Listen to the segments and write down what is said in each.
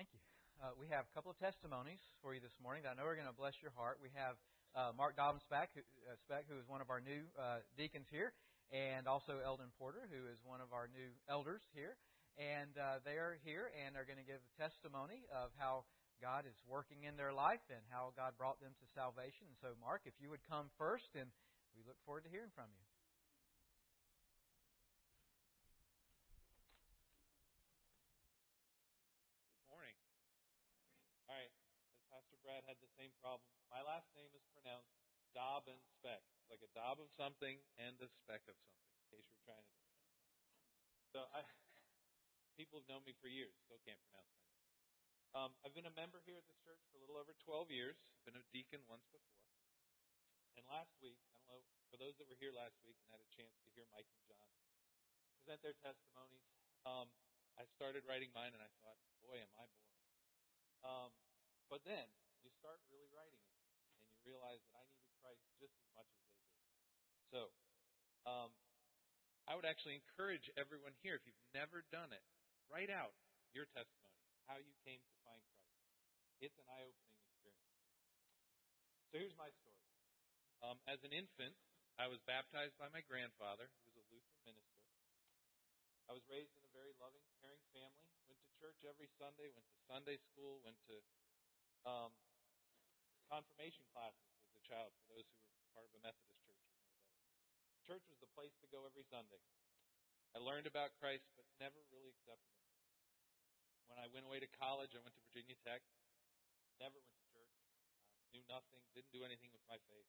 Thank you. We have a couple of testimonies for you this morning that I know are going to bless your heart. We have Mark Dobbins Speck, who is one of our new deacons here, and also Eldon Porter, who is one of our new elders here. And they are here and are going to give a testimony of how God is working in their life and how God brought them to salvation. And so, Mark, if you would come first, and we look forward to hearing from you. Good morning. All right, as Pastor Brad had the same problem. My last name is pronounced Dobbins Speck. It's like a daub of something and a speck of something, in case you're trying to. So people have known me for years, still can't pronounce my name. I've been a member here at this church for a little over 12 years. I've been a deacon once before. And last week, I don't know, for those that were here last week and had a chance to hear Mike and John present their testimonies, I started writing mine and I thought, boy, am I boring. But then you start really writing it and you realize that I needed Christ just as much as they did. So I would actually encourage everyone here, if you've never done it, write out your testimony, how you came to find Christ. It's an eye-opening experience. So here's my story. As an infant, I was baptized by my grandfather, who was a Lutheran minister. I was raised in a very loving, caring family. Went to church every Sunday, went to Sunday school, went to confirmation classes as a child, for those who were part of a Methodist church would know that. Church was the place to go every Sunday. I learned about Christ, but never really accepted Him. When I went away to college, I went to Virginia Tech. Never went to church. Knew nothing, didn't do anything with my faith.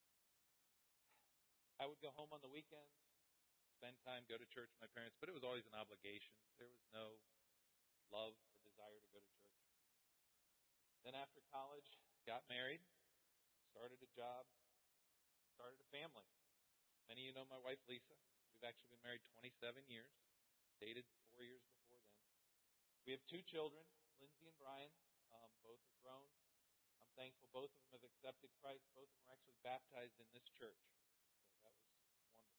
I would go home on the weekends, spend time, go to church with my parents, but it was always an obligation. There was no love or desire to go to church. Then after college, got married, started a job, started a family. Many of you know my wife, Lisa. We've actually been married 27 years, dated 4 years before then. We have 2 children, Lindsay and Brian. Both have grown. I'm thankful both of them have accepted Christ. Both of them were actually baptized in this church. So that was wonderful.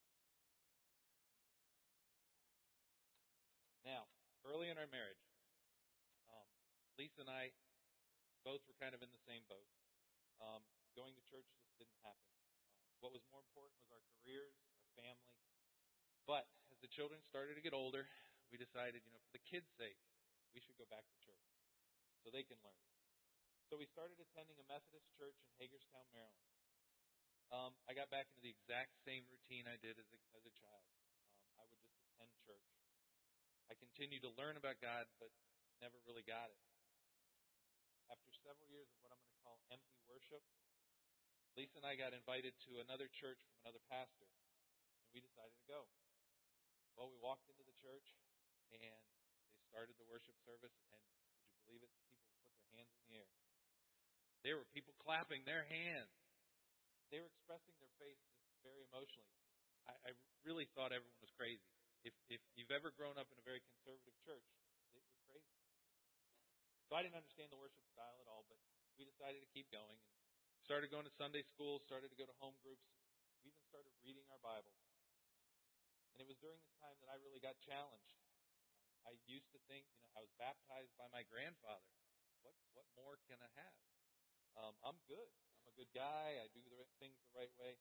Now, early in our marriage, Lisa and I both were kind of in the same boat. Going to church just didn't happen. What was more important was our careers, our family. But as the children started to get older, we decided, for the kids' sake, we should go back to church so they can learn. So we started attending a Methodist church in Hagerstown, Maryland. I got back into the exact same routine I did as a child. I would just attend church. I continued to learn about God, but never really got it. After several years of what I'm going to call empty worship, Lisa and I got invited to another church from another pastor, and we decided to go. Well, we walked into the church, and they started the worship service, and would you believe it? People put their hands in the air. There were people clapping their hands. They were expressing their faith just very emotionally. I really thought everyone was crazy. If you've ever grown up in a very conservative church, it was crazy. So I didn't understand the worship style at all, but we decided to keep going and started going to Sunday school, started to go to home groups. We even started reading our Bibles. And it was during this time that I really got challenged. I used to think, I was baptized by my grandfather. What more can I have? I'm good. I'm a good guy. I do the things the right way.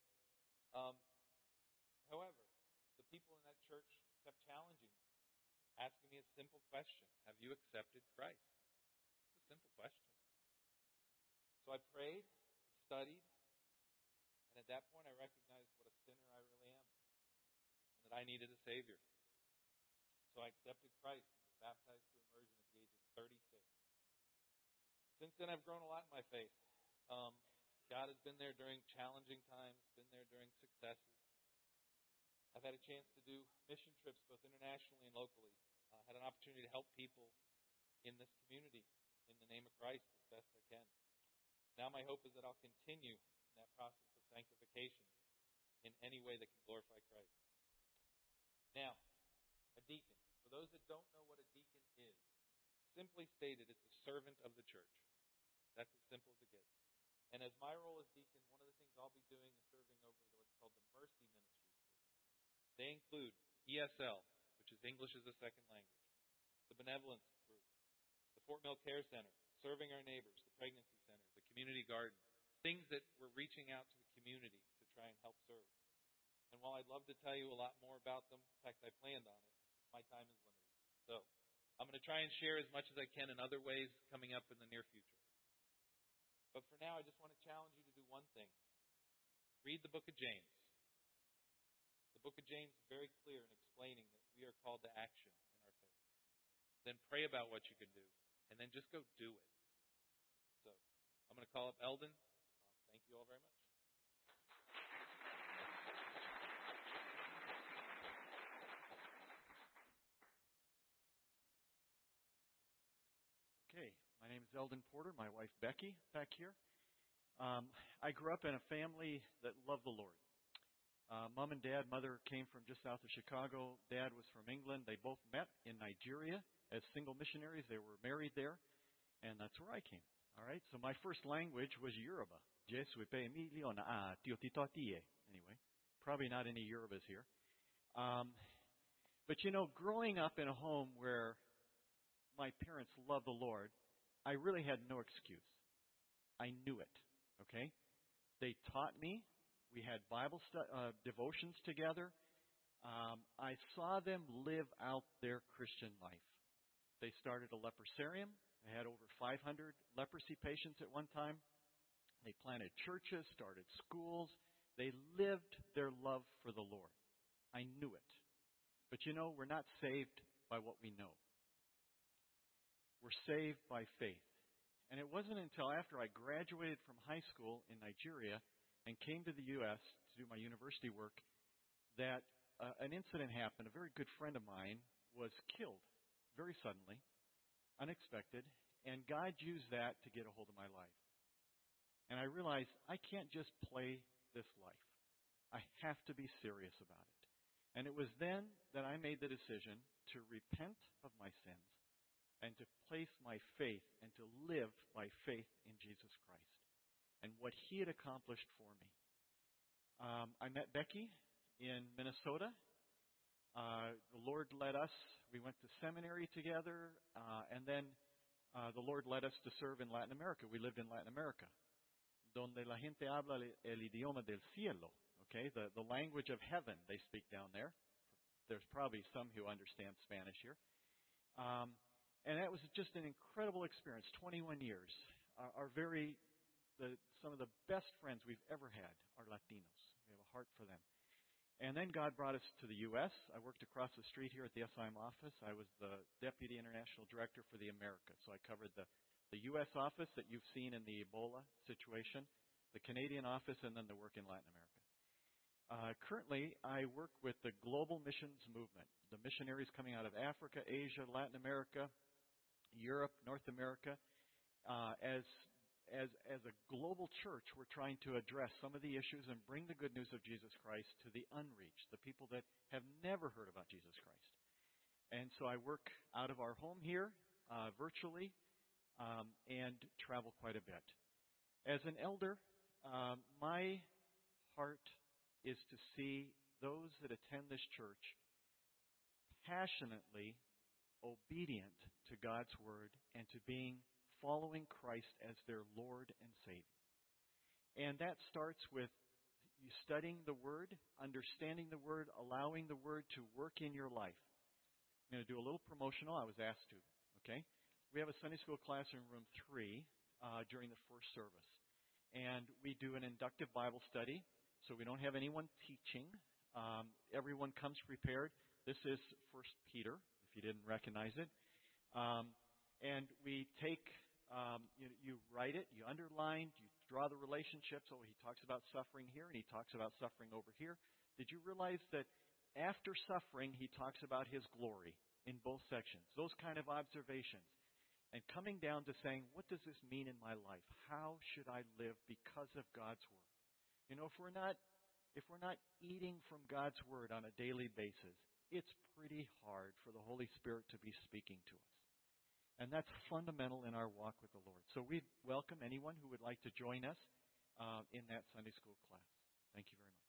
However, the people in that church kept challenging me, asking me a simple question. Have you accepted Christ? It's a simple question. So I prayed, studied, and at that point I recognized what a sinner I really am and that I needed a Savior. So I accepted Christ and was baptized through immersion at the age of 36. Since then I've grown a lot in my faith. God has been there during challenging times, been there during successes. I've had a chance to do mission trips both internationally and locally. Had an opportunity to help people in this community in the name of Christ as best I can. Now my hope is that I'll continue in that process of sanctification in any way that can glorify Christ. Now, a deacon. For those that don't know what a deacon is, simply stated, it's a servant of the church. That's as simple as it gets. And as my role as deacon, one of the things I'll be doing is serving over what's called the Mercy Ministries. They include ESL, which is English as a Second Language, the Benevolence Group, the Fort Mill Care Center, serving our neighbors, the pregnancy center, the community garden, things that we're reaching out to the community to try and help serve. And while I'd love to tell you a lot more about them, in fact, I planned on it, my time is limited. So I'm going to try and share as much as I can in other ways coming up in the near future. But for now, I just want to challenge you to do one thing. Read the book of James. The book of James is very clear in explaining that we are called to action in our faith. Then pray about what you can do, and then just go do it. So I'm going to call up Eldon. Thank you all very much. Okay, my name is Eldon Porter, my wife Becky back here. I grew up in a family that loved the Lord. Mom and Dad, mother came from just south of Chicago. Dad was from England. They both met in Nigeria as single missionaries. They were married there, and that's where I came. All right, so my first language was Yoruba. Anyway, probably not any Yorubas here. But growing up in a home where my parents loved the Lord, I really had no excuse. I knew it, okay? They taught me. We had Bible devotions together. I saw them live out their Christian life. They started a leprosarium. They had over 500 leprosy patients at one time. They planted churches, started schools. They lived their love for the Lord. I knew it. But we're not saved by what we know. We're saved by faith. And it wasn't until after I graduated from high school in Nigeria and came to the U.S. to do my university work that an incident happened. A very good friend of mine was killed very suddenly, unexpected, and God used that to get a hold of my life. And I realized I can't just play this life. I have to be serious about it. And it was then that I made the decision to repent of my sins and to place my faith and to live by faith in Jesus Christ and what He had accomplished for me. I met Becky in Minnesota. The Lord led us. We went to seminary together, and then the Lord led us to serve in Latin America. We lived in Latin America, donde la gente habla el idioma del cielo. Okay, the language of heaven they speak down there. There's probably some who understand Spanish here. And that was just an incredible experience, 21 years. Some of the best friends we've ever had are Latinos. We have a heart for them. And then God brought us to the U.S. I worked across the street here at the SIM office. I was the Deputy International Director for the Americas. So I covered the U.S. office that you've seen in the Ebola situation, the Canadian office, and then the work in Latin America. Currently, I work with the Global Missions Movement, the missionaries coming out of Africa, Asia, Latin America, Europe, North America. As a global church, we're trying to address some of the issues and bring the good news of Jesus Christ to the unreached, the people that have never heard about Jesus Christ. And so I work out of our home here, virtually, and travel quite a bit. As an elder, my heart is to see those that attend this church passionately obedient to God's Word and to following Christ as their Lord and Savior. And that starts with you studying the Word, understanding the Word, allowing the Word to work in your life. I'm going to do a little promotional. I was asked to, okay? We have a Sunday school class in room 3 during the first service. And we do an inductive Bible study. So we don't have anyone teaching. Everyone comes prepared. This is 1 Peter, if you didn't recognize it. And we take, you write it, you underline, you draw the relationships. Oh, he talks about suffering here, and he talks about suffering over here. Did you realize that after suffering, he talks about his glory in both sections? Those kind of observations. And coming down to saying, what does this mean in my life? How should I live because of God's Word? If we're not eating from God's Word on a daily basis, it's pretty hard for the Holy Spirit to be speaking to us. And that's fundamental in our walk with the Lord. So we welcome anyone who would like to join us in that Sunday school class. Thank you very much.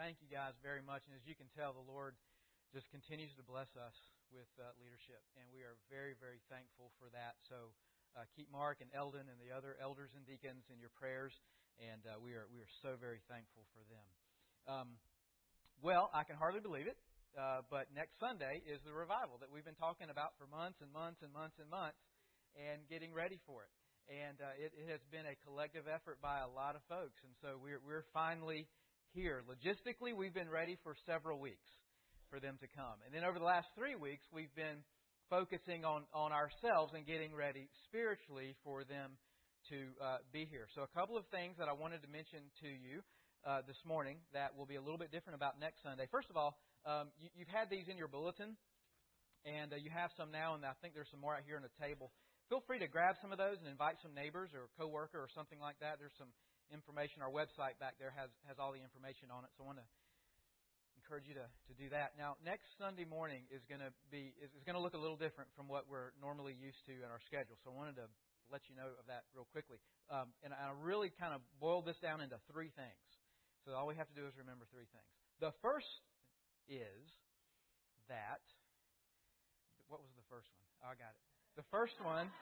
Thank you guys very much. And as you can tell, the Lord just continues to bless us with leadership. And we are very, very thankful for that. So keep Mark and Eldon and the other elders and deacons in your prayers. And we are so very thankful for them. Well, I can hardly believe it. But next Sunday is the revival that we've been talking about for months and months and months and months and getting ready for it. And it has been a collective effort by a lot of folks. And so we're finally here. Logistically, we've been ready for several weeks for them to come. And then over the last 3 weeks, we've been focusing on ourselves and getting ready spiritually for them to be here. So a couple of things that I wanted to mention to you this morning that will be a little bit different about next Sunday. First of all, you've had these in your bulletin, and you have some now, and I think there's some more out here on the table. Feel free to grab some of those and invite some neighbors or a coworker or something like that. There's some information. Our website back there has all the information on it, so I want to encourage you to do that. Now, next Sunday morning is going to look a little different from what we're normally used to in our schedule. So I wanted to let you know of that real quickly. And I really kind of boiled this down into 3 things. So all we have to do is remember 3 things. The first is that, what was the first one? Oh, I got it. The first one,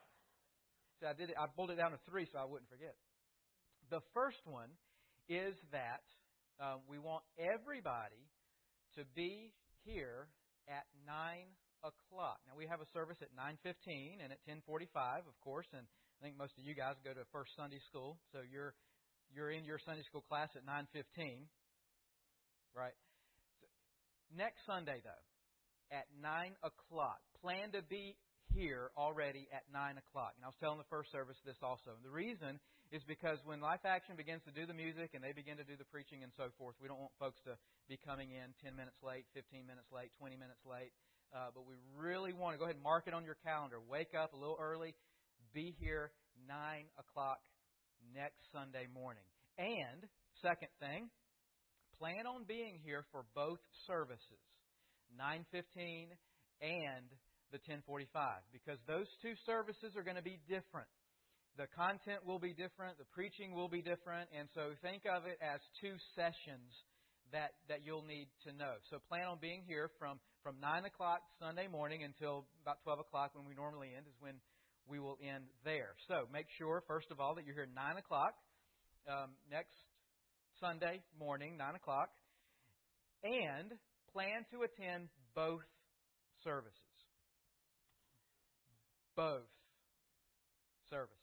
so I boiled it down to 3 so I wouldn't forget. The first one is that we want everybody to be here at 9 o'clock. Now, we have a service at 9:15 and at 10:45, of course, and I think most of you guys go to First Sunday School, so you're in your Sunday School class at 9:15, right? So, next Sunday, though, at 9 o'clock. Plan to be here already at 9 o'clock. And I was telling the first service this also. And the reason is because when Life Action begins to do the music and they begin to do the preaching and so forth, we don't want folks to be coming in 10 minutes late, 15 minutes late, 20 minutes late. But we really want to go ahead and mark it on your calendar. Wake up a little early. Be here 9 o'clock next Sunday morning. And, second thing, plan on being here for both services, 9:15 and the 10:45, because those 2 services are going to be different. The content will be different, the preaching will be different, and so think of it as 2 sessions that you'll need to know. So plan on being here from 9 o'clock Sunday morning until about 12 o'clock when we normally end, is when we will end there. So make sure, first of all, that you're here at 9 o'clock next Sunday morning, 9 o'clock, and plan to attend both services. Both services.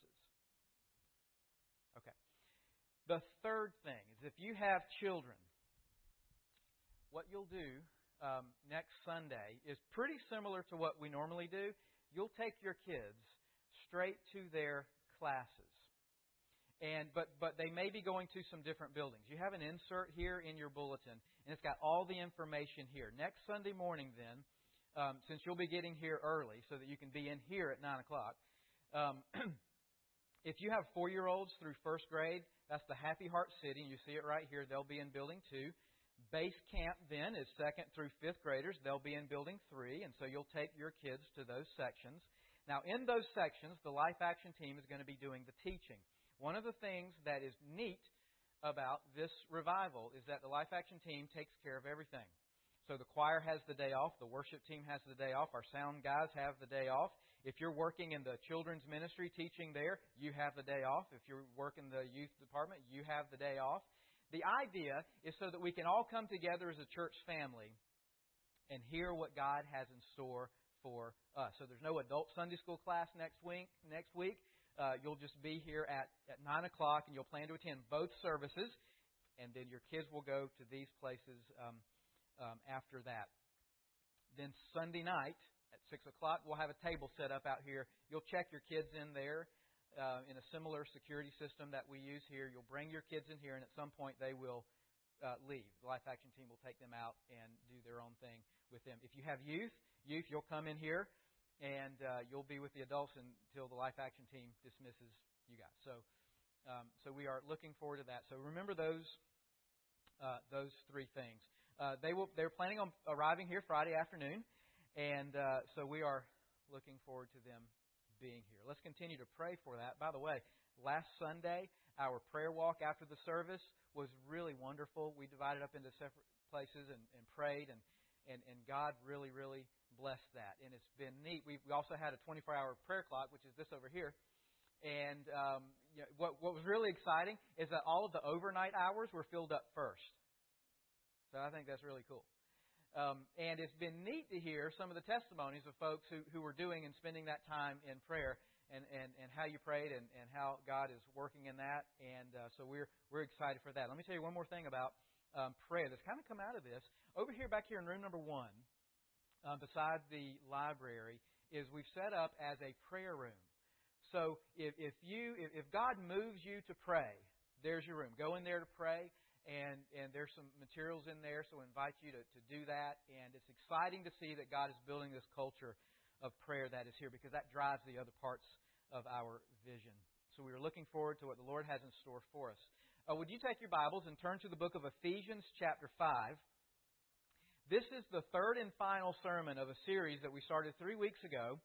Okay. The third thing is if you have children, what you'll do next Sunday is pretty similar to what we normally do. You'll take your kids straight to their classes. But they may be going to some different buildings. You have an insert here in your bulletin, and it's got all the information here. Next Sunday morning then, since you'll be getting here early so that you can be in here at 9 o'clock, if you have 4-year-olds through first grade, that's the Happy Heart City, and you see it right here. They'll be in Building 2. Base Camp then is 2nd through 5th graders. They'll be in Building 3, and so you'll take your kids to those sections. Now, in those sections, the Life Action team is going to be doing the teaching. One of the things that is neat about this revival is that the Life Action team takes care of everything. So the choir has the day off. The worship team has the day off. Our sound guys have the day off. If you're working in the children's ministry teaching there, you have the day off. If you work in the youth department, you have the day off. The idea is so that we can all come together as a church family and hear what God has in store for us. So there's no adult Sunday school class next week. You'll just be here at 9 o'clock, and you'll plan to attend both services, and then your kids will go to these places after that. Then Sunday night at 6 o'clock, we'll have a table set up out here. You'll check your kids in there in a similar security system that we use here. You'll bring your kids in here, and at some point they will leave. The Life Action team will take them out and do their own thing with them. If you have youth, you'll come in here, and you'll be with the adults until the Life Action team dismisses you guys. So we are looking forward to that. So remember those 3 things. They're planning on arriving here Friday afternoon, and so we are looking forward to them being here. Let's continue to pray for that. By the way, Last Sunday, our prayer walk after the service was really wonderful. We divided up into separate places and prayed, and God really, really blessed that. And it's been neat. We also had a 24-hour prayer clock, which is this over here. And what was really exciting is that all of the overnight hours were filled up first. So I think that's really cool. And it's been neat to hear some of the testimonies of folks who were doing and spending that time in prayer and how you prayed and how God is working in that. And so we're excited for that. Let me tell you one more thing about prayer that's kind of come out of this. Over here, back here in room number 1, beside the library, is we've set up as a prayer room. So if God moves you to pray, there's your room. Go in there to pray, and there's some materials in there, so I invite you to do that. And it's exciting to see that God is building this culture of prayer that is here, because that drives the other parts of our vision. So we are looking forward to what the Lord has in store for us. Would you take your Bibles and turn to the book of Ephesians chapter 5. This is the third and final sermon of a series that we started 3 weeks ago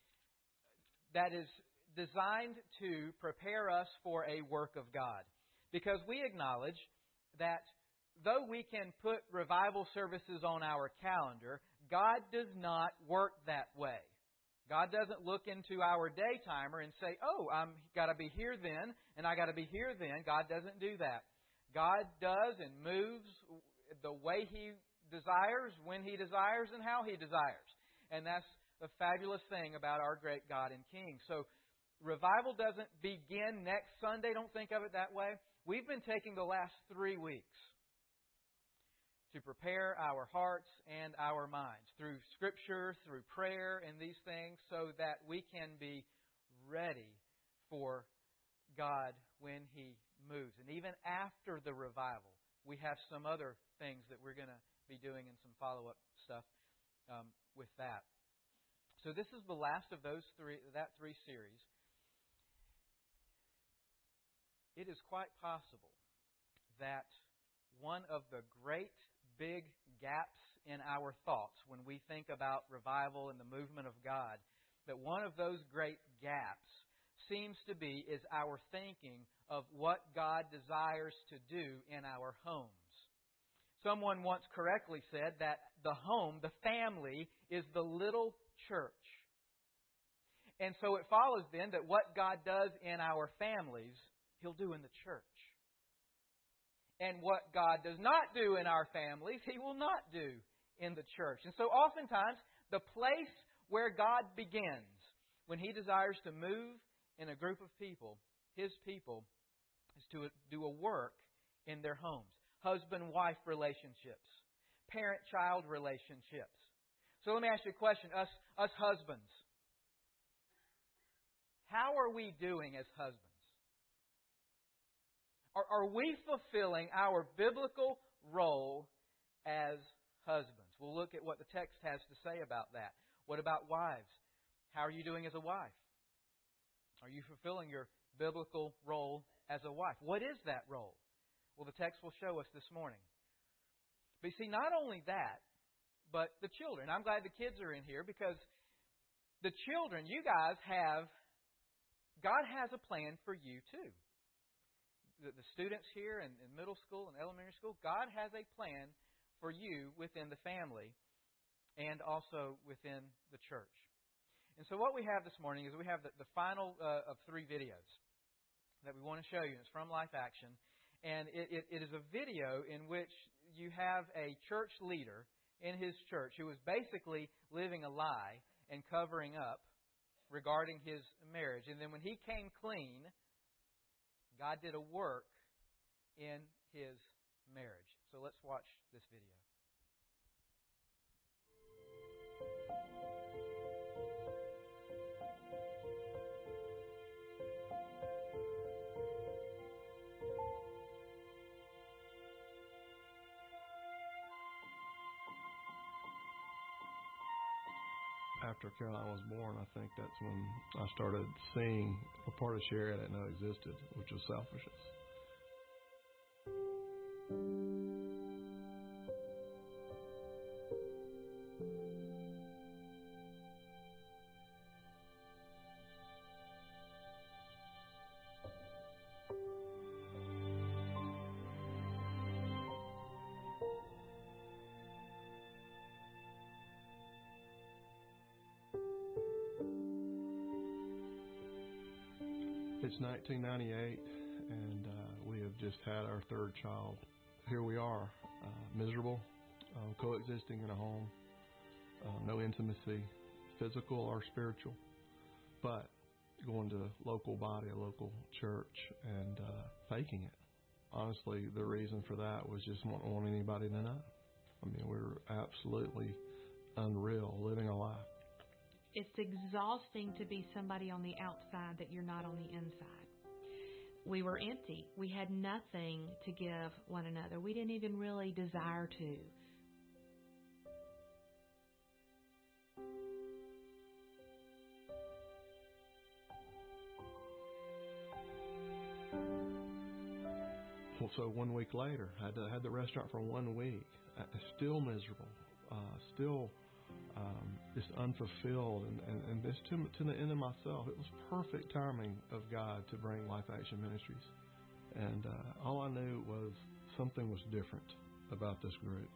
that is designed to prepare us for a work of God. Because we acknowledge that though we can put revival services on our calendar, God does not work that way. God doesn't look into our day timer and say, oh, I'm got to be here then, and I got to be here then. God doesn't do that. God does and moves the way He desires, when He desires, and how He desires. And that's the fabulous thing about our great God and King. So revival doesn't begin next Sunday. Don't think of it that way. We've been taking the last 3 weeks to prepare our hearts and our minds through Scripture, through prayer, and these things, so that we can be ready for God when He moves. And even after the revival, we have some other things that we're going to be doing and some follow-up stuff with that. So this is the last of that three series. It is quite possible that one of the great big gaps in our thoughts when we think about revival and the movement of God, that one of those great gaps seems to be is our thinking of what God desires to do in our homes. Someone once correctly said that the home, the family, is the little church. And so it follows then that what God does in our families, He'll do in the church. And what God does not do in our families, He will not do in the church. And so oftentimes, the place where God begins when He desires to move in a group of people, His people, is to do a work in their homes. Husband-wife relationships. Parent-child relationships. So let me ask you a question. Us husbands. How are we doing as husbands? Are we fulfilling our biblical role as husbands? We'll look at what the text has to say about that. What about wives? How are you doing as a wife? Are you fulfilling your biblical role as a wife? What is that role? Well, the text will show us this morning. But you see, not only that, but the children. I'm glad the kids are in here, because the children, you guys God has a plan for you too. The students here in middle school and elementary school, God has a plan for you within the family and also within the church. And so what we have this morning is we have the final of 3 videos that we want to show you. It's from Life Action. And it is a video in which you have a church leader in his church who was basically living a lie and covering up regarding his marriage. And then when he came clean, God did a work in his marriage. So let's watch this video. After Caroline was born, I think that's when I started seeing a part of Sherry I didn't know existed, which was selfishness. It's 1998, and we have just had our third child. Here we are, miserable, coexisting in a home, no intimacy, physical or spiritual, but going to a local body, a local church, and faking it. Honestly, the reason for that was just not wanting anybody to know. I mean, we were absolutely unreal, living a lie. It's exhausting to be somebody on the outside that you're not on the inside. We were empty. We had nothing to give one another. We didn't even really desire to. Well, so 1 week later, I had the restaurant for 1 week. Still miserable, still just unfulfilled, and this to the end of myself. It was perfect timing of God to bring Life Action Ministries, and all I knew was something was different about this group.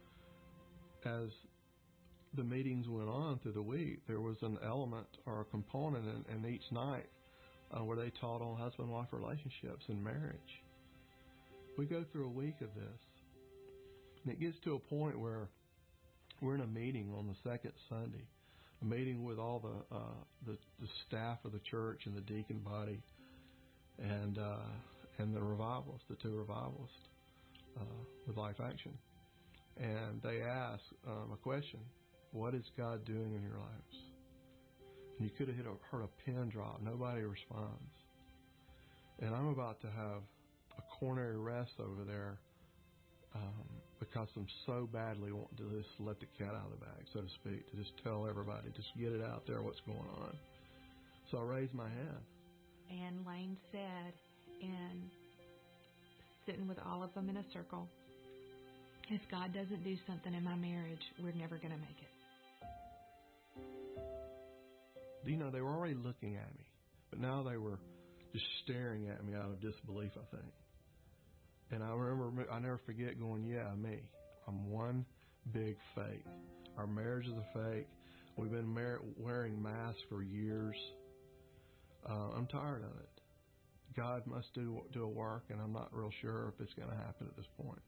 As the meetings went on through the week, there was an element or a component in each night where they taught on husband-wife relationships and marriage. We go through a week of this, and it gets to a point where we're in a meeting on the second Sunday, a meeting with all the staff of the church and the deacon body, and the revivalists, the two revivalists with Life Action, and they ask a question: what is God doing in your lives? And you could have heard a pin drop. Nobody responds, and I'm about to have a coronary arrest over there because I'm so badly wanting to just let the cat out of the bag, so to speak, to just tell everybody, just get it out there, what's going on. So I raised my hand. And Lane said, and sitting with all of them in a circle, if God doesn't do something in my marriage, we're never going to make it. You know, they were already looking at me, but now they were just staring at me out of disbelief, I think. And I remember, I never forget going, yeah, me. I'm one big fake. Our marriage is a fake. We've been wearing masks for years. I'm tired of it. God must do a work, and I'm not real sure if it's going to happen at this point.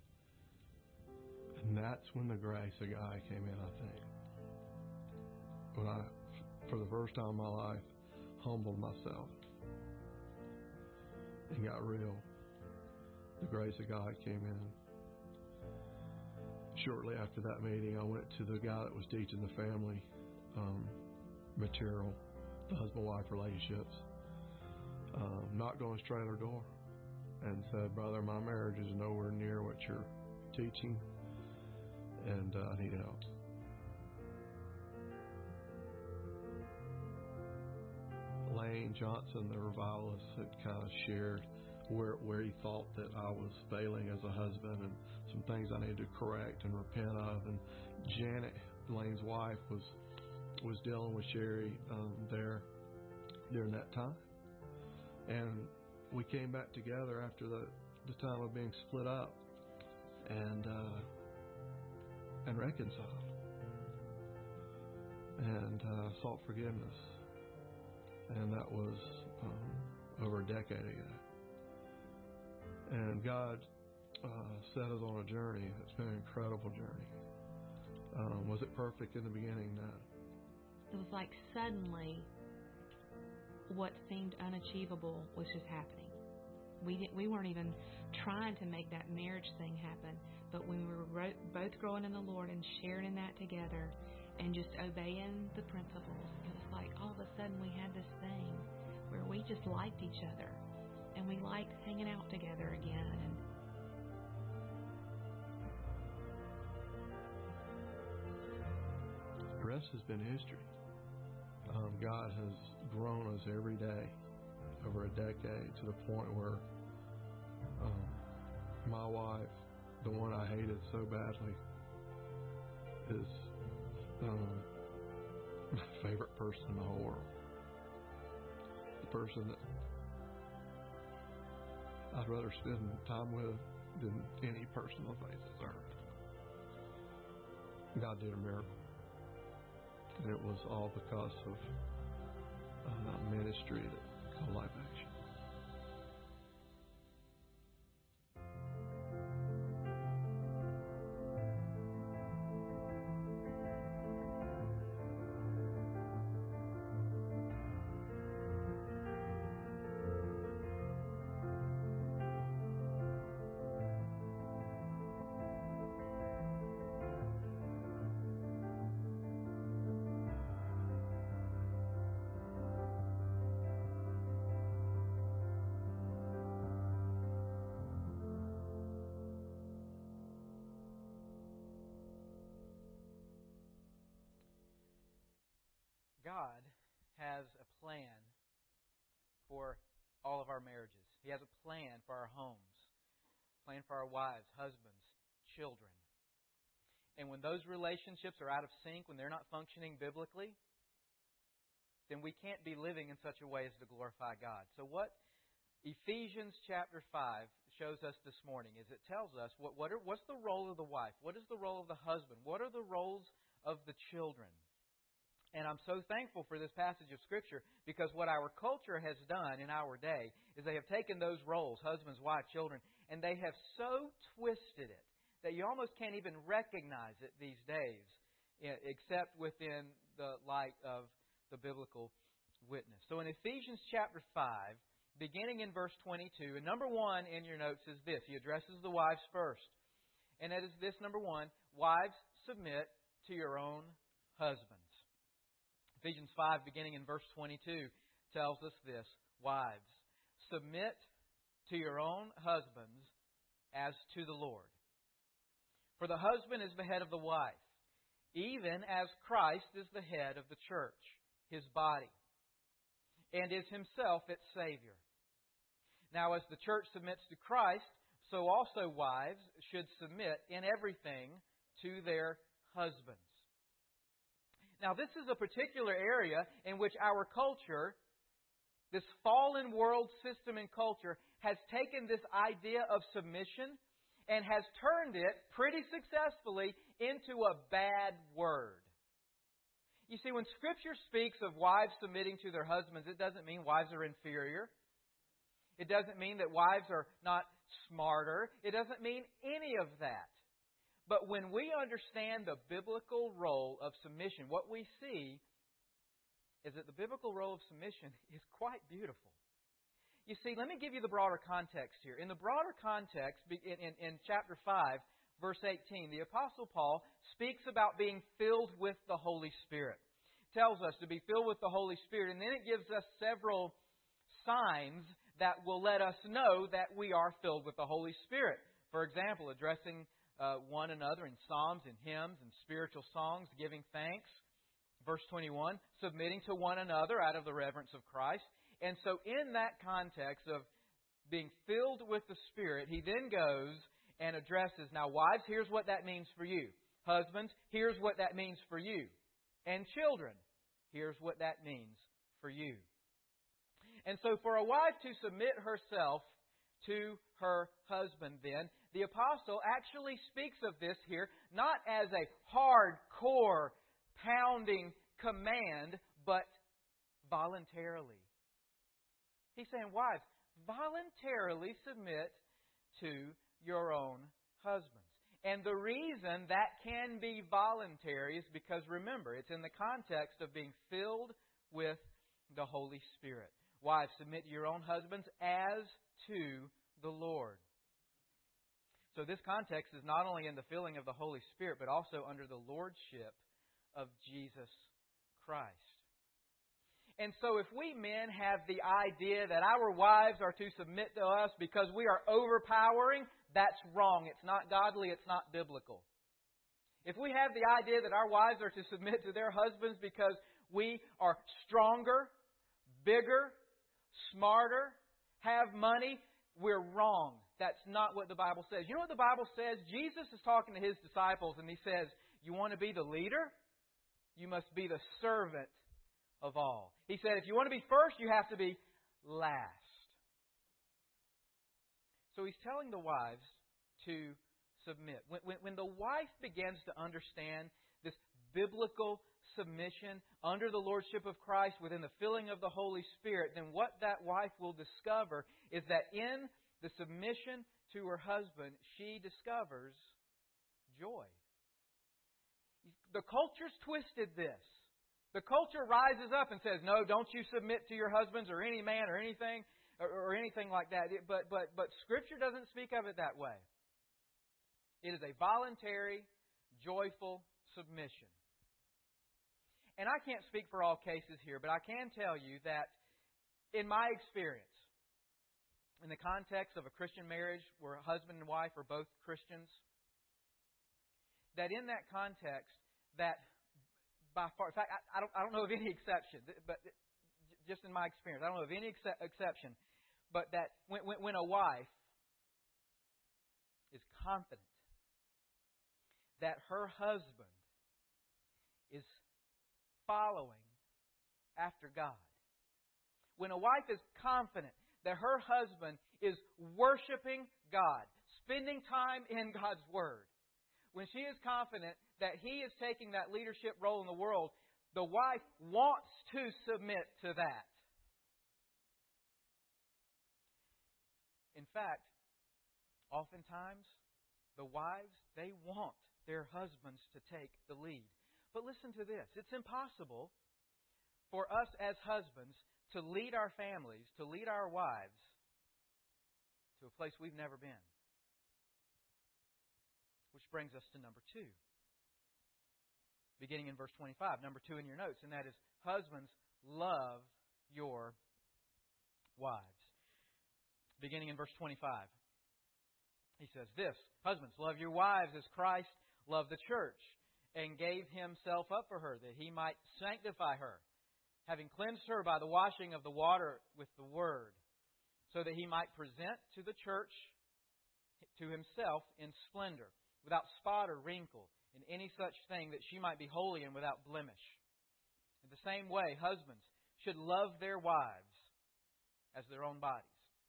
And that's when the grace of God came in, I think. When I, for the first time in my life, humbled myself and got real. The grace of God came in. Shortly after that meeting, I went to the guy that was teaching the family material, the husband-wife relationships, knocked on his trailer door and said, brother, my marriage is nowhere near what you're teaching, and I need help. Lane Johnson, the revivalist, had kind of shared where he thought that I was failing as a husband and some things I needed to correct and repent of. And Janet, Lane's wife, was dealing with Sherry there during that time. And we came back together after the time of being split up and reconciled and sought forgiveness. And that was over a decade ago. And God set us on a journey. It's been an incredible journey. Was it perfect in the beginning? No. It was like suddenly what seemed unachievable was just happening. We weren't even trying to make that marriage thing happen, but when we were both growing in the Lord and sharing in that together and just obeying the principles, it was like all of a sudden we had this thing where we just liked each other. And we liked hanging out together again. And the rest has been history. God has grown us every day over a decade to the point where my wife, the one I hated so badly, is my favorite person in the whole world. The person that I'd rather spend time with than any person on the face of this earth. God did a miracle. And it was all because of that ministry that called Life Action. God has a plan for all of our marriages. He has a plan for our homes, a plan for our wives, husbands, children. And when those relationships are out of sync, when they're not functioning biblically, then we can't be living in such a way as to glorify God. So what Ephesians chapter 5 shows us this morning is it tells us what's the role of the wife? What is the role of the husband? What are the roles of the children? And I'm so thankful for this passage of Scripture because what our culture has done in our day is they have taken those roles, husbands, wife, children, and they have so twisted it that you almost can't even recognize it these days except within the light of the biblical witness. So in Ephesians chapter 5, beginning in verse 22, and number 1 in your notes is this. He addresses the wives first. And that is this, number 1, wives, submit to your own husbands. Ephesians 5, beginning in verse 22, tells us this. Wives, submit to your own husbands as to the Lord. For the husband is the head of the wife, even as Christ is the head of the church, His body, and is Himself its Savior. Now, as the church submits to Christ, so also wives should submit in everything to their husbands. Now, this is a particular area in which our culture, this fallen world system and culture, has taken this idea of submission and has turned it pretty successfully into a bad word. You see, when Scripture speaks of wives submitting to their husbands, it doesn't mean wives are inferior. It doesn't mean that wives are not smarter. It doesn't mean any of that. But when we understand the biblical role of submission, what we see is that the biblical role of submission is quite beautiful. You see, let me give you the broader context here. In the broader context, in chapter 5, verse 18, the Apostle Paul speaks about being filled with the Holy Spirit. It tells us to be filled with the Holy Spirit, and then it gives us several signs that will let us know that we are filled with the Holy Spirit. For example, addressing one another in psalms and hymns and spiritual songs, giving thanks. Verse 21, submitting to one another out of the reverence of Christ. And so in that context of being filled with the Spirit, he then goes and addresses, now wives, here's what that means for you. Husbands, here's what that means for you. And children, here's what that means for you. And so for a wife to submit herself to her husband then, the apostle actually speaks of this here not as a hardcore, pounding command, but voluntarily. He's saying, wives, voluntarily submit to your own husbands. And the reason that can be voluntary is because, remember, it's in the context of being filled with the Holy Spirit. Wives, submit to your own husbands as to the Lord. So this context is not only in the filling of the Holy Spirit, but also under the lordship of Jesus Christ. And so if we men have the idea that our wives are to submit to us because we are overpowering, that's wrong. It's not godly. It's not biblical. If we have the idea that our wives are to submit to their husbands because we are stronger, bigger, smarter, have money, we're wrong. That's not what the Bible says. You know what the Bible says? Jesus is talking to His disciples and He says, you want to be the leader? You must be the servant of all. He said, if you want to be first, you have to be last. So He's telling the wives to submit. When the wife begins to understand this biblical submission under the lordship of Christ within the filling of the Holy Spirit, then what that wife will discover is that in the submission to her husband, she discovers joy. The culture's twisted this. The culture rises up and says, no, don't you submit to your husbands or any man or anything like that. But Scripture doesn't speak of it that way. It is a voluntary, joyful submission. And I can't speak for all cases here, but I can tell you that in my experience, in the context of a Christian marriage where husband and wife are both Christians, that in that context, that by far. In fact, I don't know of any exception, but just in my experience, I don't know of any exception, but that when a wife is confident that her husband is following after God, when a wife is confident that her husband is worshiping God, spending time in God's Word, when she is confident that he is taking that leadership role in the world, the wife wants to submit to that. In fact, oftentimes, the wives, they want their husbands to take the lead. But listen to this. It's impossible for us as husbands to lead our families, to lead our wives to a place we've never been. Which brings us to number 2. Beginning in verse 25. Number 2 in your notes. And that is, husbands, love your wives. Beginning in verse 25. He says this, husbands, love your wives as Christ loved the church and gave Himself up for her, that He might sanctify her, having cleansed her by the washing of the water with the Word, so that He might present to the church to Himself in splendor, without spot or wrinkle, in any such thing, that she might be holy and without blemish. In the same way, husbands should love their wives as their own bodies.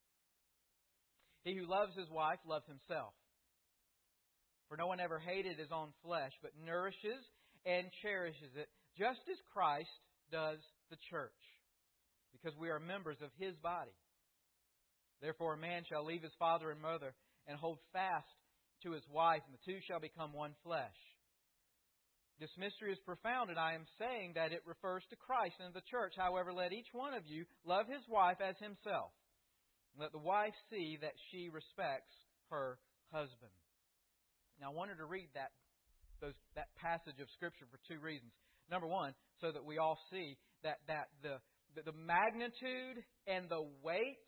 He who loves his wife loves himself. For no one ever hated his own flesh, but nourishes and cherishes it, just as Christ does the church, because we are members of His body. Therefore a man shall leave his father and mother and hold fast to his wife, and the two shall become one flesh. This mystery is profound, and I am saying that it refers to Christ and the church. However, let each one of you love his wife as himself. Let the wife see that she respects her husband. Now, I wanted to read that passage of Scripture for 2 reasons. Number one, so that we all see that the magnitude and the weight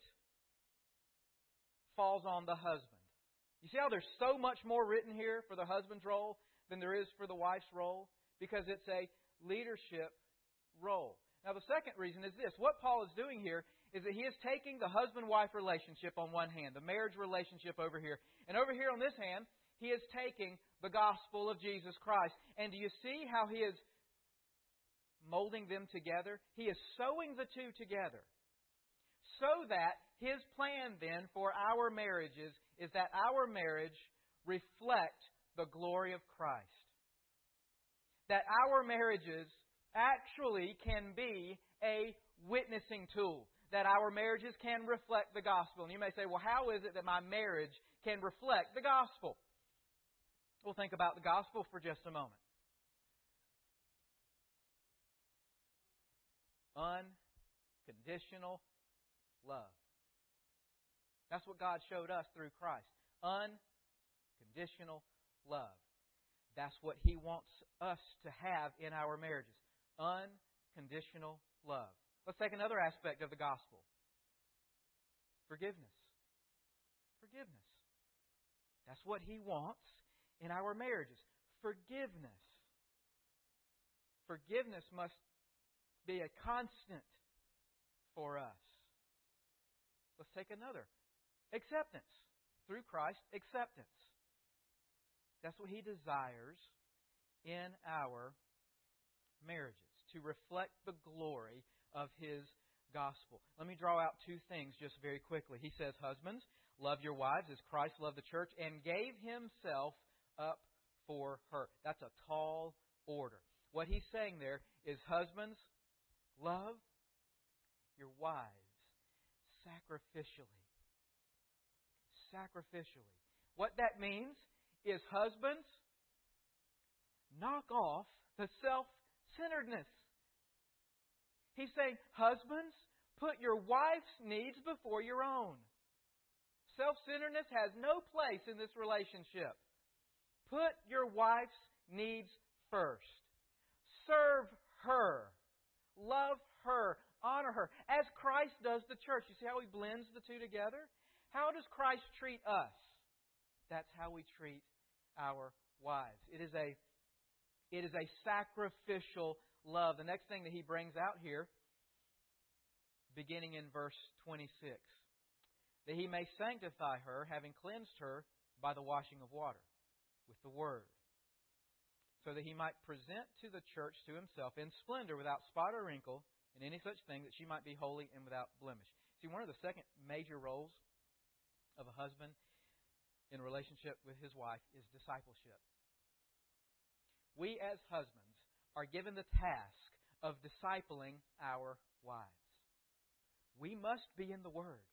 falls on the husband. You see how there's so much more written here for the husband's role than there is for the wife's role? Because it's a leadership role. Now, the second reason is this. What Paul is doing here is that he is taking the husband-wife relationship on one hand, the marriage relationship over here. And over here on this hand, he is taking the gospel of Jesus Christ. And do you see how he is molding them together? He is sewing the two together. So that his plan then for our marriages is that our marriage reflect the glory of Christ. That our marriages actually can be a witnessing tool. That our marriages can reflect the gospel. And you may say, well, how is it that my marriage can reflect the gospel? We'll think about the gospel for just a moment. Unconditional love. That's what God showed us through Christ. Unconditional love. That's what He wants us to have in our marriages. Unconditional love. Let's take another aspect of the gospel. Forgiveness. Forgiveness. That's what He wants in our marriages. Forgiveness. Forgiveness must be a constant for us. Let's take another. Acceptance. Through Christ, acceptance. That's what He desires in our marriages, to reflect the glory of His gospel. Let me draw out 2 things just very quickly. He says, husbands, love your wives as Christ loved the church and gave Himself up for her. That's a tall order. What he's saying there is, husbands, love your wives sacrificially. Sacrificially. What that means is, husbands, knock off the self-centeredness. He's saying, husbands, put your wife's needs before your own. Self-centeredness has no place in this relationship. Put your wife's needs first. Serve her. Love her. Honor her. As Christ does the church. You see how He blends the two together? How does Christ treat us? That's how we treat our wives. It is a sacrificial love. The next thing that he brings out here, beginning in verse 26, that he may sanctify her, having cleansed her by the washing of water with the Word, so that he might present to the church to himself in splendor, without spot or wrinkle, and any such thing, that she might be holy and without blemish. See, one of the second major roles of a husband in relationship with his wife is discipleship. We as husbands are given the task of discipling our wives. We must be in the Word.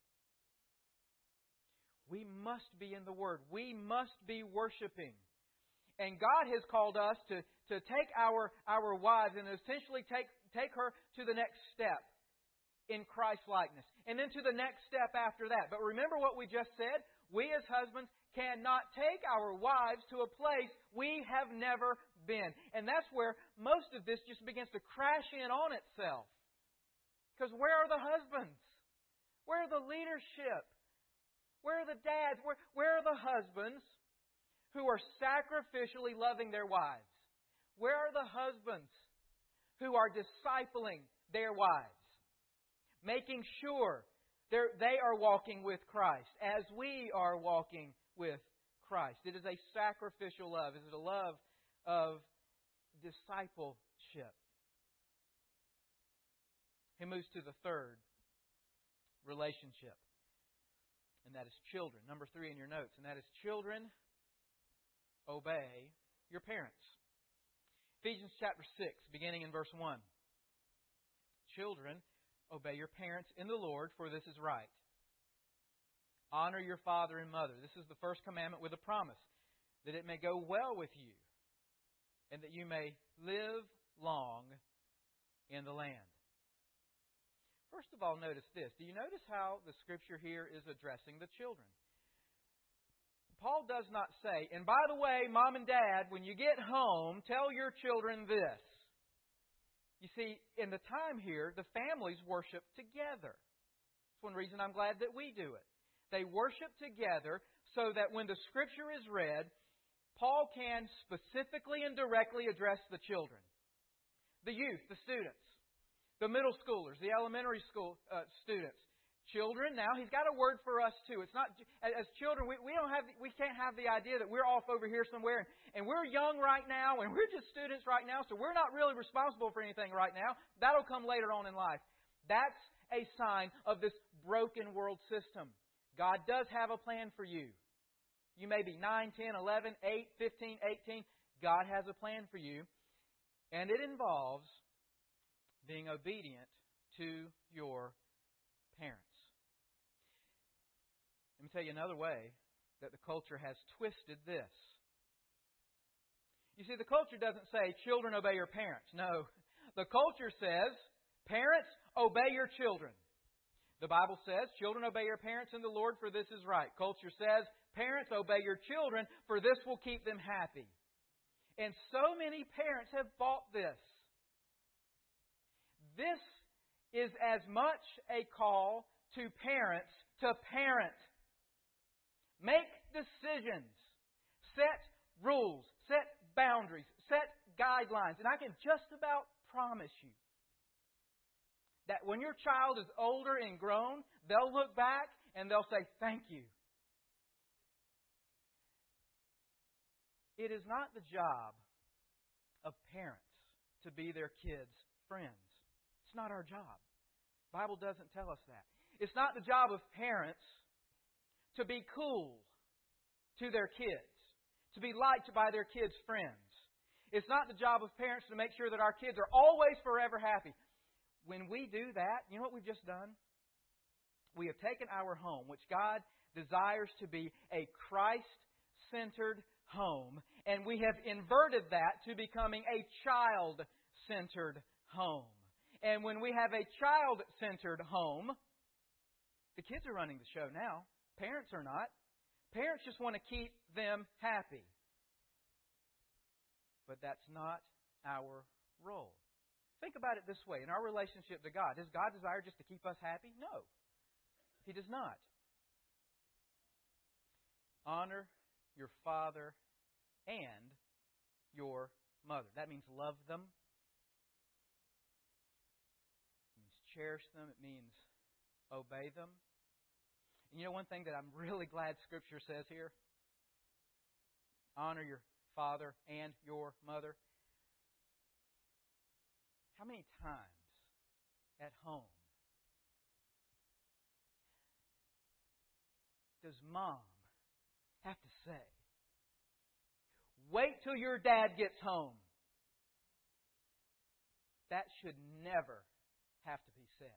We must be in the Word. We must be worshiping. And God has called us to take our wives and essentially take her to the next step in Christ-likeness. And then to the next step after that. But remember what we just said? We as husbands cannot take our wives to a place we have never been. And that's where most of this just begins to crash in on itself. Because where are the husbands? Where are the leadership? Where are the dads? Where are the husbands who are sacrificially loving their wives? Where are the husbands who are discipling their wives? Making sure they are walking with Christ as we are walking with Christ. It is a sacrificial love. It is a love of discipleship. He moves to the third relationship, and that is children. Number 3 in your notes, and that is children, obey your parents. Ephesians chapter 6, beginning in verse 1. Children, obey your parents in the Lord, for this is right. Honor your father and mother. This is the first commandment with a promise, that it may go well with you, and that you may live long in the land. First of all, notice this. Do you notice how the Scripture here is addressing the children? Paul does not say, and by the way, Mom and Dad, when you get home, tell your children this. You see, in the time here, the families worship together. That's one reason I'm glad that we do it. They worship together so that when the Scripture is read, Paul can specifically and directly address the children, the youth, the students, the middle schoolers, the elementary school students. Children, now he's got a word for us too. It's not as children. We can't have the idea that we're off over here somewhere and we're young right now and we're just students right now, so we're not really responsible for anything right now. That'll come later on in life. That's a sign of this broken world system. God does have a plan for you. You may be 9, 10, 11, 8, 15, 18. God has a plan for you. And it involves being obedient to your parents. Let me tell you another way that the culture has twisted this. You see, the culture doesn't say, children, obey your parents. No. The culture says, parents, obey your children. The Bible says, children, obey your parents in the Lord, for this is right. Culture says, parents, obey your children, for this will keep them happy. And so many parents have bought this. This is as much a call to parents to parent. Make decisions. Set rules. Set boundaries. Set guidelines. And I can just about promise you that when your child is older and grown, they'll look back and they'll say, thank you. It is not the job of parents to be their kids' friends. It's not our job. The Bible doesn't tell us that. It's not the job of parents to be cool to their kids, to be liked by their kids' friends. It's not the job of parents to make sure that our kids are always forever happy. When we do that, you know what we've just done? We have taken our home, which God desires to be a Christ-centered home, and we have inverted that to becoming a child-centered home. And when we have a child-centered home, the kids are running the show now. Parents are not. Parents just want to keep them happy. But that's not our role. Think about it this way. In our relationship to God, does God desire just to keep us happy? No. He does not. Honor your father and your mother. That means love them. cherish them. It means obey them. And you know one thing that I'm really glad Scripture says here? Honor your father and your mother. How many times at home does Mom have to say, wait till your dad gets home? That should never have to be said.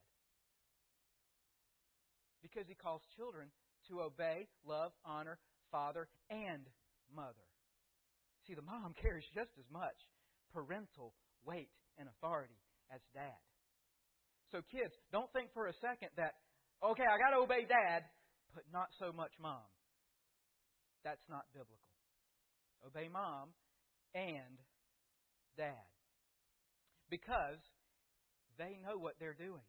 Because He calls children to obey, love, honor father and mother. See, the mom carries just as much parental weight and authority as dad. So kids, don't think for a second that, okay, I got to obey dad, but not so much mom. That's not biblical. Obey mom and dad. Because they know what they're doing.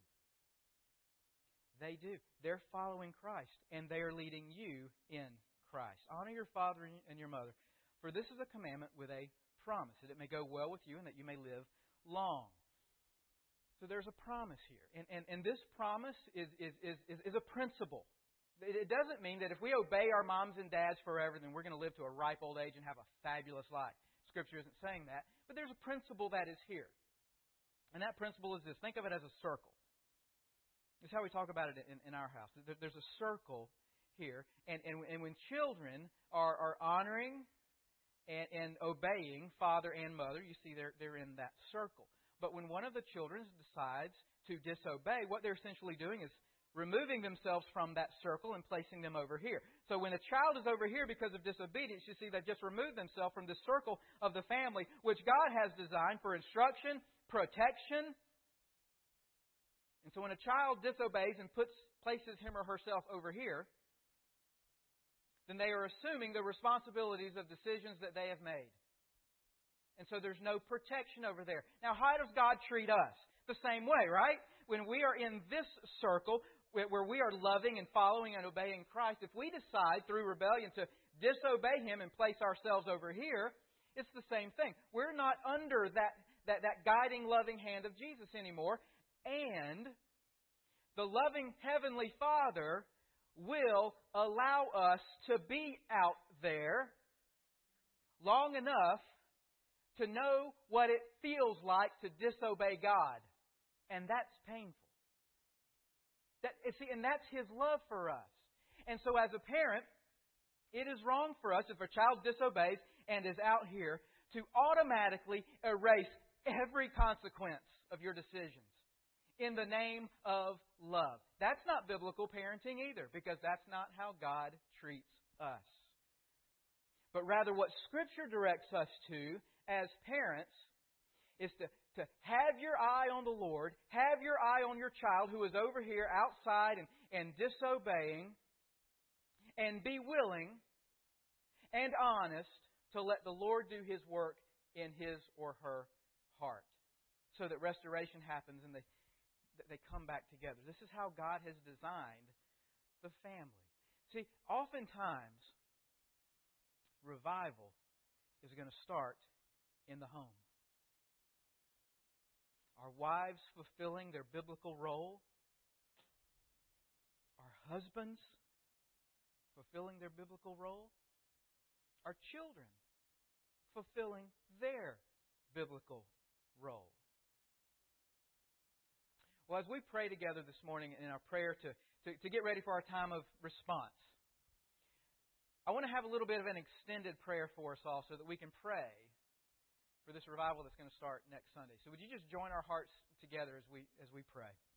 They do. They're following Christ, and they are leading you in Christ. Honor your father and your mother, for this is a commandment with a promise, that it may go well with you and that you may live long. So there's a promise here. And this promise is a principle. It doesn't mean that if we obey our moms and dads forever, then we're going to live to a ripe old age and have a fabulous life. Scripture isn't saying that. But there's a principle that is here. And that principle is this. Think of it as a circle. This is how we talk about it in our house. There's a circle here. And when children are honoring and obeying father and mother, you see they're in that circle. But when one of the children decides to disobey, what they're essentially doing is removing themselves from that circle and placing them over here. So when a child is over here because of disobedience, you see they've just removed themselves from the circle of the family, which God has designed for instruction, protection. And so when a child disobeys and places him or herself over here, then they are assuming the responsibilities of decisions that they have made. And so there's no protection over there. Now, how does God treat us? The same way, right? When we are in this circle, where we are loving and following and obeying Christ, if we decide through rebellion to disobey Him and place ourselves over here, it's the same thing. We're not under that guiding, loving hand of Jesus anymore. And the loving Heavenly Father will allow us to be out there long enough to know what it feels like to disobey God. And that's painful. And that's His love for us. And so as a parent, it is wrong for us if a child disobeys and is out here to automatically erase every consequence of your decisions in the name of love. That's not biblical parenting either, because that's not how God treats us. But rather what Scripture directs us to as parents is to have your eye on the Lord, have your eye on your child who is over here outside and disobeying, and be willing and honest to let the Lord do His work in his or her heart so that restoration happens and they come back together. This is how God has designed the family. See, oftentimes, revival is going to start in the home. Our wives fulfilling their biblical role. Our husbands fulfilling their biblical role. Our children fulfilling their biblical role. Well, as we pray together this morning in our prayer to get ready for our time of response, I want to have a little bit of an extended prayer for us all so that we can pray for this revival that's going to start next Sunday. So would you just join our hearts together as we pray?